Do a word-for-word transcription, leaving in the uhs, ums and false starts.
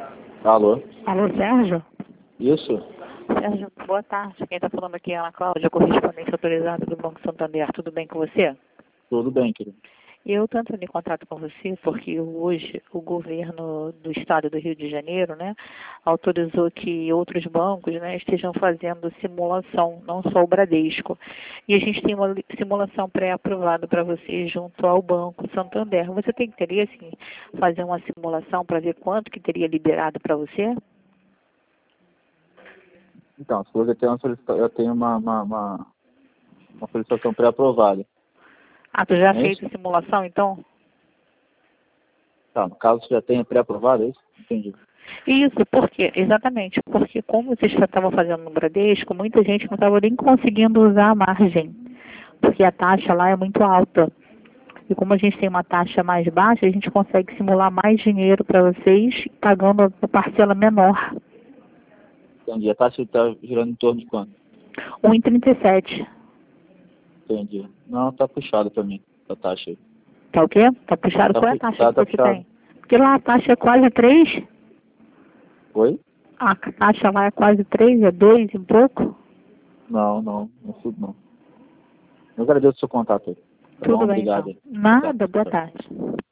Alô? Alô, Sérgio? Isso? Sérgio, boa tarde. Quem está falando aqui é a Ana Cláudia, correspondente autorizada do Banco Santander. Tudo bem com você? Tudo bem, querido. Eu estou entrando em contato com você porque hoje o governo do estado do Rio de Janeiro, né, autorizou que outros bancos, né, estejam fazendo simulação, não só o Bradesco. E a gente tem uma simulação pré-aprovada para você junto ao Banco Santander. Você tem interesse em fazer uma simulação para ver quanto que teria liberado para você? Então, se você tem uma solicitação, eu tenho uma, uma, uma, uma solicitação pré-aprovada. Ah, tu já Não é fez isso? a simulação, então? Tá, no caso, você já tem pré-aprovada, é isso? Entendi. Isso, por quê? Exatamente, porque como vocês já estavam fazendo no Bradesco, muita gente não estava nem conseguindo usar a margem, porque a taxa lá é muito alta. E como a gente tem uma taxa mais baixa, a gente consegue simular mais dinheiro para vocês, pagando a parcela menor. Entendi. A taxa está girando em torno de quanto? um vírgula trinta e sete. Entendi. Não, tá puxado para mim, a taxa aí. Tá o quê? Tá puxado? Tá, Qual é a pu- taxa tá, que tá você puxado. tem? Porque lá a taxa é quase três. Oi? A taxa lá é quase três, é dois e pouco. Não, não, não tudo não. Eu agradeço o seu contato aí. Tá bom? Tudo bem, Obrigado então. aí. Boa tarde. Nada, boa Tchau. tarde.